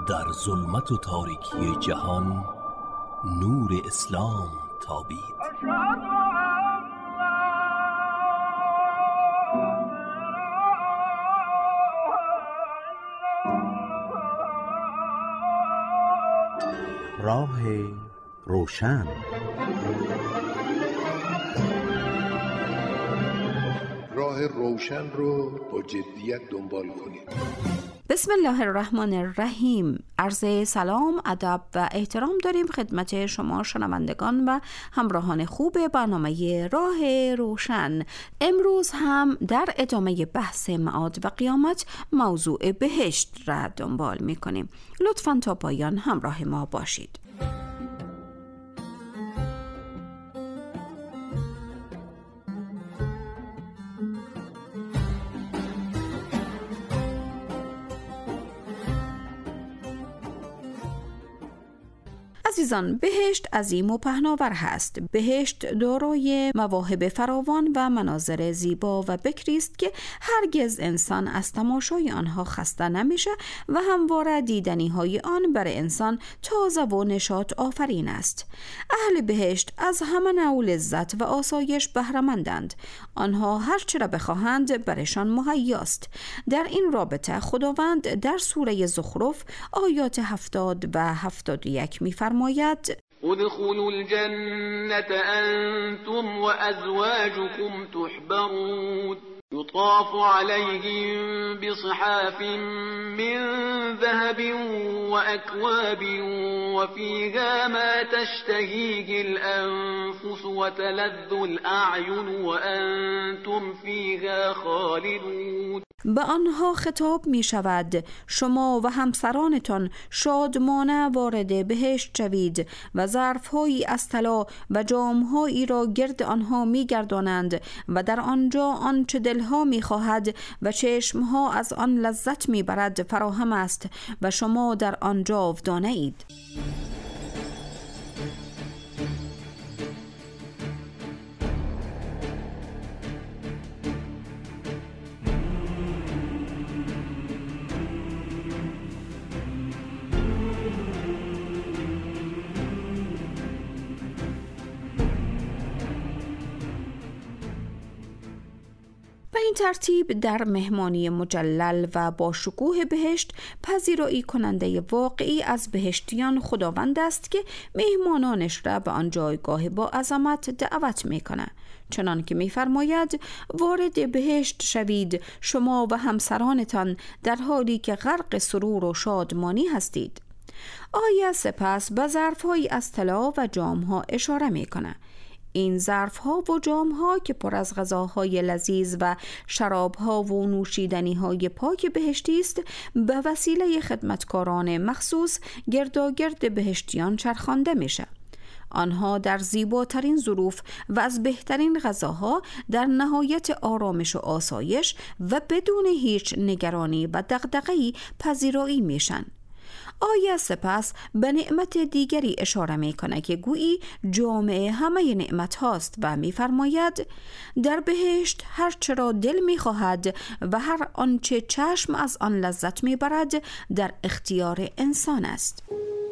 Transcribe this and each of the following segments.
در ظلمت و تاریکی جهان نور اسلام تابید. راه روشن. راه روشن رو با جدیت دنبال کنید. بسم الله الرحمن الرحیم. عرض سلام، ادب و احترام داریم خدمت شما شنوندگان و همراهان خوب برنامه راه روشن. امروز هم در ادامه بحث معاد و قیامت موضوع بهشت را دنبال می کنیم. لطفاً تا پایان همراه ما باشید. عزیزان، بهشت عظیم و پهناور هست. بهشت دارای مواهب فراوان و مناظر زیبا و بکری است که هرگز انسان از تماشای آنها خسته نمیشه و همواره دیدنی های آن برای انسان تازه و نشاط آفرین است. اهل بهشت از همه نوع لذت و آسایش بهره مندند. آنها هر چه را بخواهند برشان مهیاست. در این رابطه خداوند در سوره زخرف آیات 70 و 71 می‌فرماید: ادخلوا الجنة انتم وازواجكم تحبرون يطاف عليهم بصحاف من ذهب وأكواب وفيها ما تشتهيه الأنفس وتلذ الأعين وأنتم فيها خالدون. به آنها خطاب می شود: شما و همسرانتان شادمانه وارد بهشت شوید و ظرف‌هایی از طلا و جام‌هایی را گرد آنها می گردانند و در آنجا آنچه دلها می خواهد و چشمها از آن لذت می برد فراهم است و شما در آن جاودانه اید. به این ترتیب در مهمانی مجلل و با شکوه بهشت پذیرایی کننده واقعی از بهشتیان خداوند است که مهمانانش را به آن جایگاه با عظمت دعوت میکنه. چنان که میفرماید: وارد بهشت شوید شما و همسرانتان در حالی که غرق سرور و شادمانی هستید. آیه سپس به ظرف‌هایی از طلا و جام‌ها اشاره میکنه. این ظرف‌ها و جام‌ها که پر از غذاهای لذیذ و شراب‌ها و نوشیدنی‌های پاک بهشتی است به وسیله خدمتکاران مخصوص گرداگرد بهشتیان چرخانده میشه. آنها در زیباترین ظروف و از بهترین غذاها در نهایت آرامش و آسایش و بدون هیچ نگرانی و دغدغه‌ای پذیرایی میشن. آیه سپس به نعمت دیگری اشاره میکنه که گویی جامعه همه نعمت هاست و میفرماید: در بهشت هر چرا دل میخواهد و هر آنچه چشم از آن لذت میبرد در اختیار انسان است.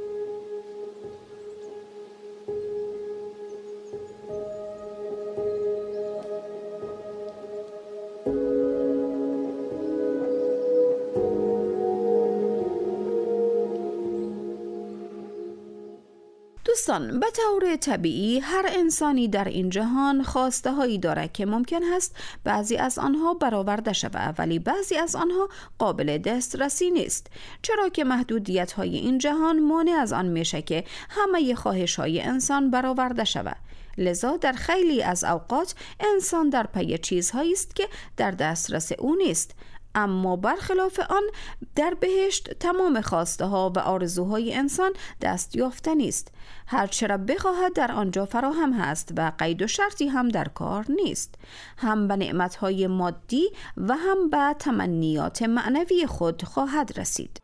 دوستان، به طور طبیعی هر انسانی در این جهان خواسته هایی داره که ممکن است بعضی از آنها برآورده شود، ولی بعضی از آنها قابل دسترسی نیست، چرا که محدودیت های این جهان مانع از آن میشه که همه خواهش های انسان برآورده شود. لذا در خیلی از اوقات انسان در پی چیزهایی است که در دسترس او نیست. اما برخلاف آن در بهشت تمام خواسته ها و آرزوهای انسان دست یافتنی است. هر چه را بخواهد در آنجا فراهم هست و قید و شرطی هم در کار نیست. هم به نعمتهای مادی و هم به تمنیات معنوی خود خواهد رسید.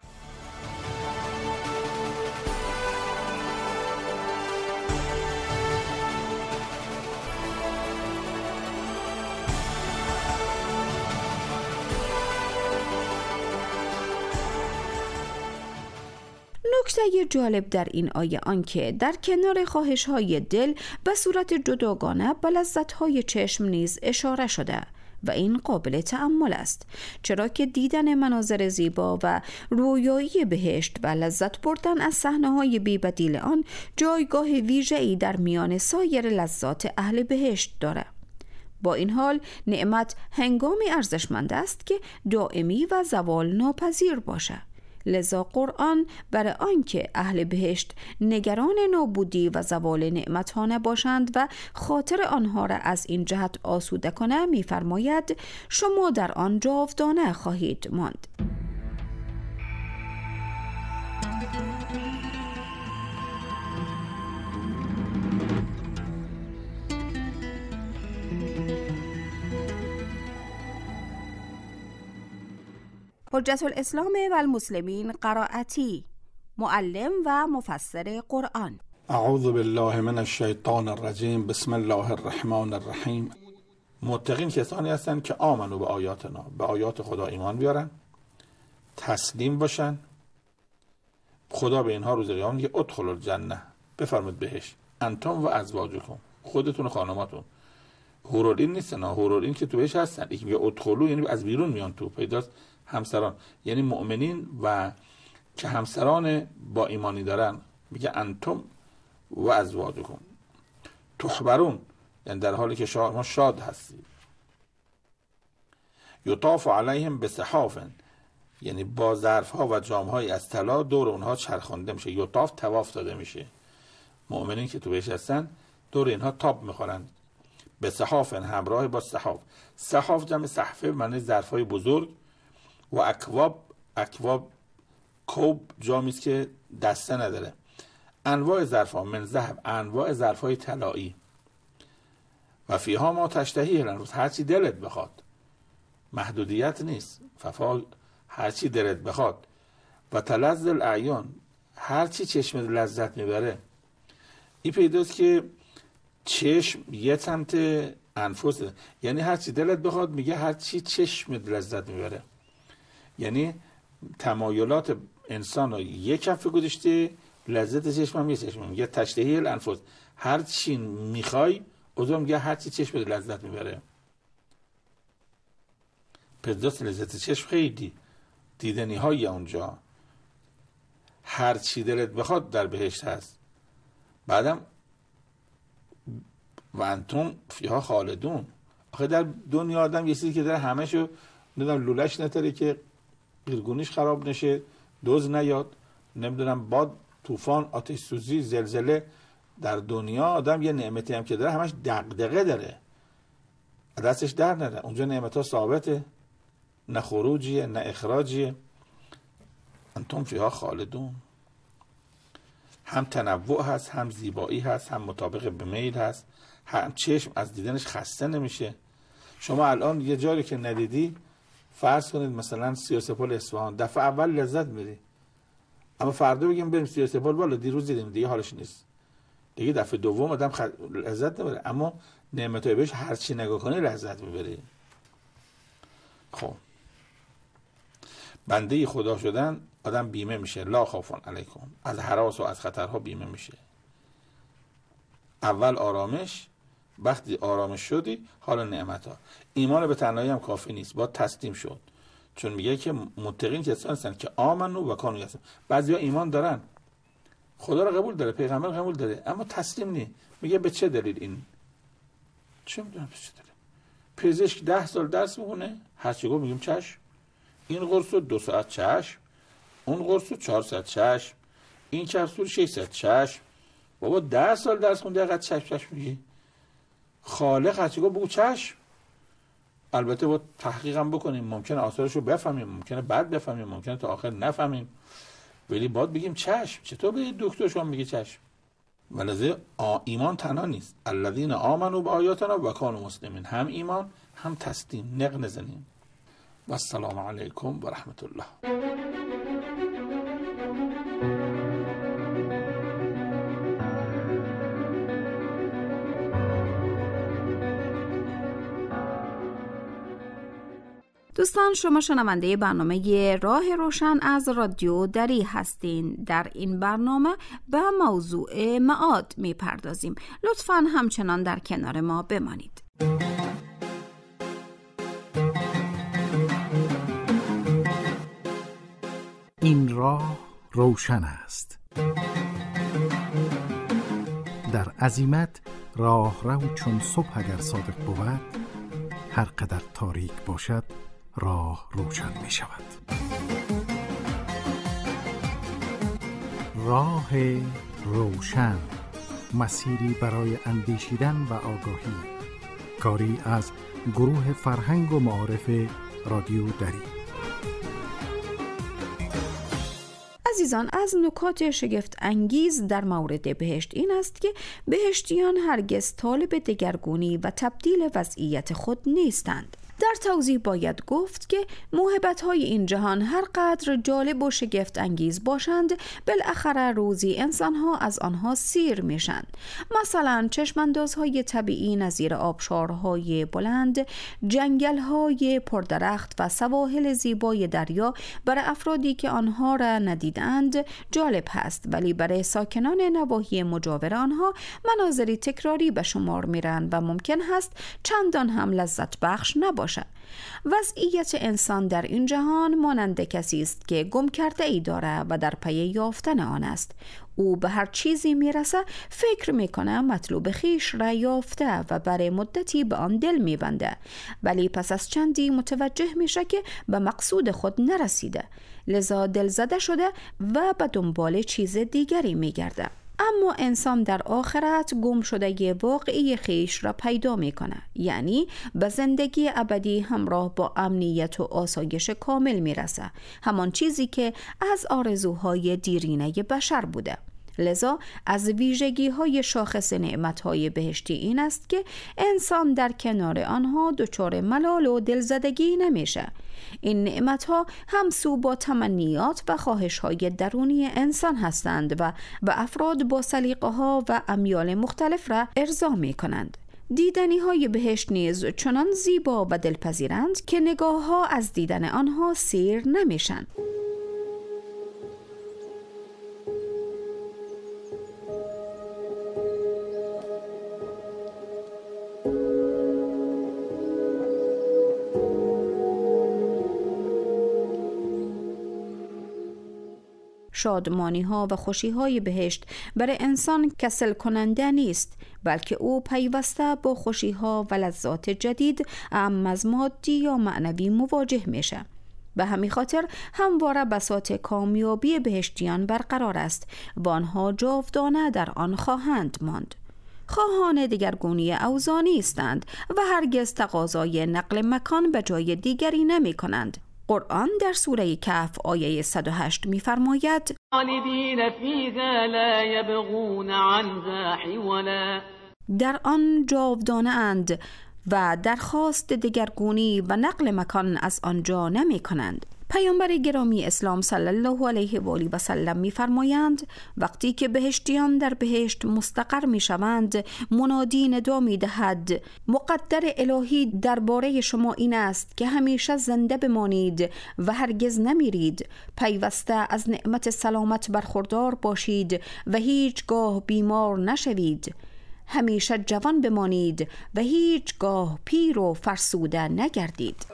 نکته جالب در این آیه آنکه در کنار خواهش‌های دل به صورت جداگانه به لذت‌های چشم نیز اشاره شده و این قابل تأمل است، چرا که دیدن مناظر زیبا و رویایی بهشت و لذت بردن از صحنه‌های بی‌بدیل آن جایگاه ویژه‌ای در میان سایر لذات اهل بهشت دارد. با این حال نعمت هنگامی ارزشمند است که دائمی و زوال ناپذیر باشد. لذا قرآن برای آنکه اهل بهشت نگران نابودی و زوال نعمت‌ها نباشند و خاطر آنها را از این جهت آسوده کنه می‌فرماید شما در آن جاودانه خواهید ماند. حجت الاسلام و المسلمین قرائتی، معلم و مفسر قرآن. اعوذ بالله من الشیطان الرجیم. بسم الله الرحمن الرحیم. متقین کسانی هستند که آمنو به آیاتنا، به آیات خدا ایمان بیارن، تسلیم باشن. خدا به اینها روز قیامت میگه ادخلوا الجنه، بفرمایید بهشت، انتم و ازواجکم، خودتون و خانماتون. حورالعین نیستن، حورالعین که تو بهشت هستن. یکی میگه ادخلوا یعنی از بیرون میان تو، پیداست همسران، یعنی مؤمنین و که همسران با ایمانی دارن. میگه انتم و ازواجکم تحبرون، یعنی در حالی که شما شاد هستید. یطاف علیهم بصحاف، یعنی با ظرف ها و جام های از طلا دور اونها چرخانده میشه. یطاف طواف داده میشه. مؤمنین که تو بهشت هستن دور اینها تاب میخورن. بصحاف همراه با صحاف. صحاف جمع صحفه معنی ظرف های بزرگ، و اکواب کوب جامی است که دسته نداره. انواع ظرف‌ها من ذهب، انواع ظرف‌های طلایی. و فیها ما تشتهی الانفس، هر چی دلت بخواد، محدودیت نیست. ففا هر چی دلت بخواد. و تلذ الاعیان، هر چی چشم لذت میبره. این پیداست که چشم یه سمت انفس، یعنی هر چی دلت بخواد، میگه هر چی چشم لذت میبره. یعنی تمایلات انسان رو یک کف گذاشته، لذت چشم هم یه چشم. میگه تشتهی الانفس، هر چی میخوای، اوضاع میگه هر چی چشم لذت میبره. پس لذت چشم خیلی دیدنی های اونجا، هر چی دلت بخواد در بهشت هست. بعدم و انتم فیها خالدون. آخه در دنیا آدم یه چیزی که داره همشو ندارم لولش نتره که قیرگونیش خراب نشه، دوز نیاد، نمیدونم باد، طوفان، آتش سوزی، زلزله. در دنیا آدم یه نعمتی هم که داره همش دغدغه داره، دستش در نره. اونجا نعمت ها ثابته، نه خروجیه نه اخراجیه. انتم فیها خالدون. هم تنوع هست، هم زیبایی هست، هم مطابق به میل هست، هم چشم از دیدنش خسته نمیشه. شما الان یه جایی که ندیدی، فرض کنید مثلا سیاه‌سپال اصفهان، دفعه اول لذت می‌بری، اما فردا بگیم بریم سیاه‌سپال، والا دیروز دیدیم دیگه حالش نیست. دیگه دفعه دوم آدم لذت نمی‌بره. اما نعمتای بهش هر چی نگاه کنی لذت می‌بری. خب بنده خدا شدن آدم بیمه میشه. لا خوفون علیکم، از هراس و از خطرها بیمه میشه. اول آرامش، وقتی آرامش شدی حالا نعمت ها. ایمان به تنهایی هم کافی نیست، باید تسلیم شد. چون میگه که متقین کسانی هستند که آمنو و کانوا یسلمون. بعضیا ایمان دارن، خدا رو قبول داره، پیغمبر قبول داره، اما تسلیم نی. میگه به چه دلیل این؟ چه میدونم به چه دلیل. پزشک 10 سال درس میخونه، هر چی گفت میگیم چشم. این قرص 2 ساعت چشم، اون قرص 4 ساعت چشم، این کپسول 6 ساعت چشم. بابا 10 سال درس خونده قد چشم میگی؟ خالق هرچی گفت بگو چشم. البته با تحقیقم بکنیم، ممکنه آثارشو بفهمیم، ممکنه بعد بفهمیم، ممکنه تا آخر نفهمیم، ولی باید بگیم چشم. چطور به دکتر شما میگه چشم؟ ولذا ایمان تنها نیست. الذین آمنوا بآیاتنا و کانوا مسلمین، هم ایمان هم تسلیم، نق نزنیم. و السلام علیکم و رحمت الله. دوستان، شما شنونده برنامه راه روشن از رادیو دری هستین. در این برنامه به موضوع معاد میپردازیم. لطفاً همچنان در کنار ما بمانید. این راه روشن است. در عزیمت راه رو چون صبح اگر صادق بود، هر قدر تاریک باشد راه روشن می شود. راه روشن، مسیری برای اندیشیدن و آگاهی. کاری از گروه فرهنگ و معارف رادیو دری. عزیزان، از نکات شگفت انگیز در مورد بهشت این است که بهشتیان هرگز طالب دگرگونی و تبدیل وضعیت خود نیستند. در توضیح باید گفت که موهبت‌های این جهان هر قدر جالب و شگفت انگیز باشند، بالاخره روزی انسان‌ها از آنها سیر میشند. مثلا چشماندازهای طبیعی نظیر آبشارهای بلند، جنگل‌های پردرخت و سواحل زیبای دریا برای افرادی که آنها را ندیدند جالب هست، ولی برای ساکنان نواحی مجاور آنها مناظری تکراری به شمار میرند و ممکن هست چندان هم لذت بخش نباشد. وضعیت انسان در این جهان مانند کسی است که گم کرده ای داره و در پی یافتن آن است. او به هر چیزی میرسه فکر میکنه مطلوب خیش را یافته و برای مدتی به آن دل میبنده، ولی پس از چندی متوجه میشه که به مقصود خود نرسیده، لذا دل زده شده و به دنبال چیز دیگری میگرده. اما انسان در آخرت گم شده واقعی خیش را پیدا میکنه، یعنی به زندگی ابدی همراه با امنیت و آسایش کامل میرسه، همان چیزی که از آرزوهای دیرینه بشر بوده. لذا از ویژگی‌های شاخص نعمت‌های بهشتی این است که انسان در کنار آنها دچار ملال و دلزدگی نمیشه. این نعمت‌ها همسو با تمنیات و خواهش‌های درونی انسان هستند و به افراد با سلیقه‌ها و امیال مختلف را ارضا می‌کنند. دیدنی‌های بهشت نیز چنان زیبا و دلپذیرند که نگاه‌ها از دیدن آنها سیر نمیشن. شادمانی ها و خوشی های بهشت برای انسان کسل کننده نیست، بلکه او پیوسته با خوشی ها و لذات جدید اعم از مادی یا معنوی مواجه میشه. به همین خاطر همواره بساط کامیابی بهشتیان برقرار است و آنها جاودانه در آن خواهند ماند. خواهان دگرگونی اوضاع نیستند و هرگز تقاضای نقل مکان به جای دیگری نمی کنند. قرآن در سوره کهف آیه 108 می‌فرماید: خالدین فیها لا یبغون عنها حولا. در آن جاودانه اند و درخواست دگرگونی و نقل مکان از آنجا نمی کنند. پیامبر گرامی اسلام صلی الله علیه و آله و سلم می‌فرمایند وقتی که بهشتیان در بهشت مستقر می‌شوند، منادی ندا می‌دهد: مقدر الهی درباره شما این است که همیشه زنده بمانید و هرگز نمیرید، پیوسته از نعمت سلامت برخوردار باشید و هیچگاه بیمار نشوید، همیشه جوان بمانید و هیچگاه پیر و فرسوده نگردید.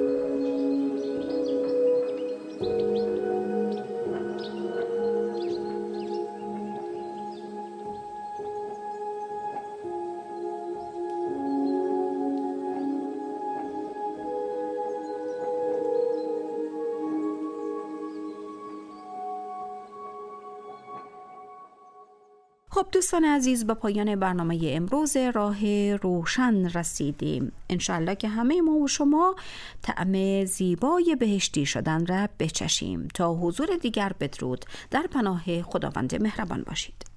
خب دوستان عزیز، به پایان برنامه امروز راه روشن رسیدیم. انشالله که همه ما و شما طعم زیبای بهشتی شدن را بچشیم. تا حضور دیگر بدرود، در پناه خداوند مهربان باشید.